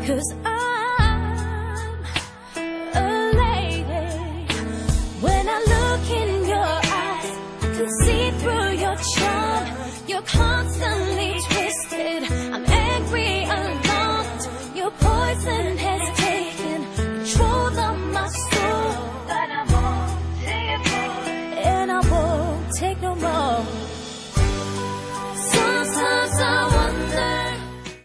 'cause I'm a lady. When I look in your eyes, I can see through your charm. You're constantly twisted.